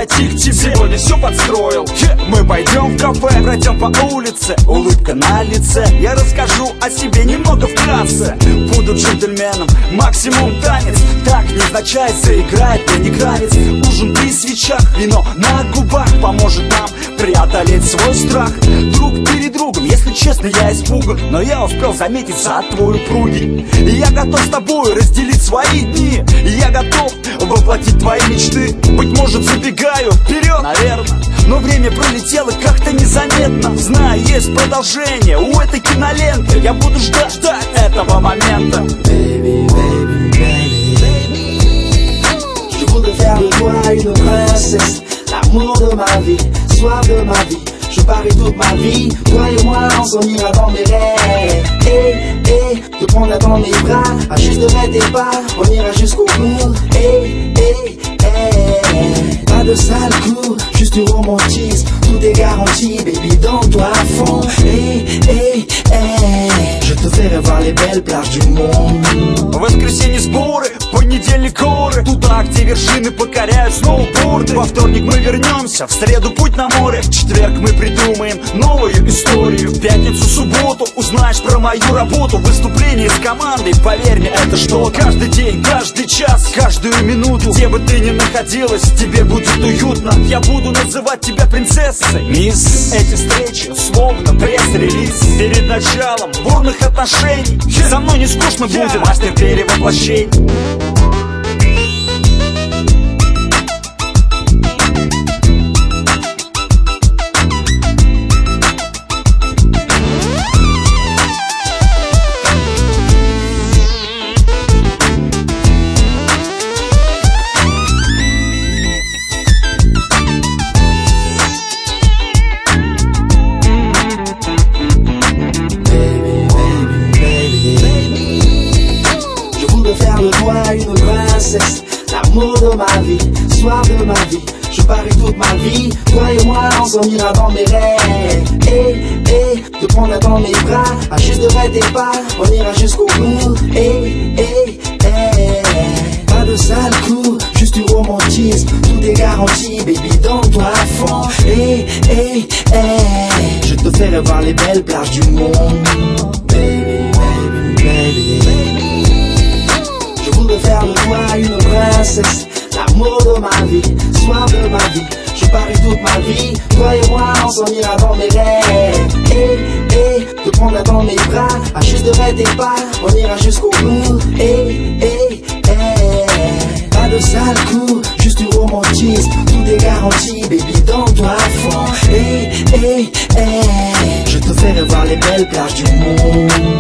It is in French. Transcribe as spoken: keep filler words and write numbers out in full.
подойти к тебе. Сегодня все подстроил. Мы пойдем в кафе, пройдем по улице, улыбка на лице. Я расскажу о себе немного вкратце. Буду джентльменом, максимум танец. Так невзначай заиграет пьяник-ранец. Ужин при свечах, вино на губах поможет нам преодолеть свой страх. Друг перед другом, если честно, я испуган, но я успел заметить зад твой упругий. И я готов с тобой разделить свои дни. И я готов воплотить твои мечты. Быть может, забегаю вперед, наверное, но время пролетело как-то незаметно. Знаю, есть продолжение у этой киноленты. Я буду ждать, ждать этого момента. Baby, baby, baby, baby. Je voudrais faire de toi une princesse, l'amour de ma vie, soif de ma vie. Je parie toute ma vie, toi et moi on s'en ira dans mes rêves. Et, et, te prendre dans mes bras, ajusterai tes pas, on ira jusqu'au bout. Et, et, et, pas de sale coup, juste du romantisme, tout est garanti, baby, donne-toi à fond. Et, et, et, je te ferai voir les belles plages du monde. В воскресенье сборы, в понедельник горы, туда, где вершины покоряют сноуборды. Во вторник мы вернемся, в среду путь на море. В четверг мы придумаем новую историю. В пятницу, субботу узнаешь про мою работу. Выступление с командой, поверь мне, это что? Каждый день, каждый час, каждую минуту, где бы ты ни находилась, тебе будет уютно. Я буду называть тебя принцессой, мисс. Эти встречи словно пресс-релиз перед началом бурных отношений. Со мной не скучно будет, мастер перевоплощений. L'amour de ma vie, soif de ma vie. Je parie toute ma vie, toi et moi on s'en ira dans mes rêves. Et, et, te prendre dans mes bras, ajusterai tes pas, on ira jusqu'au bout. Et, et, et, pas de sale coup, juste du romantisme, tout est garanti, baby, donne-toi à fond. Et, et, et, je te ferai voir les belles plages du monde. Baby, baby, baby, baby. Je voudrais faire de toi une princesse, l'amour de ma vie, soif de ma vie. Je parie toute ma vie, toi et moi on s'en ira dans mes rêves. Et, et, te prendre dans mes bras, ajusterai tes pas, on ira jusqu'au bout. Et, et, et, pas de sale coup, juste du romantisme, tout est garanti, baby, donne-toi à fond. Et, et, et, je te ferai voir les belles plages du monde.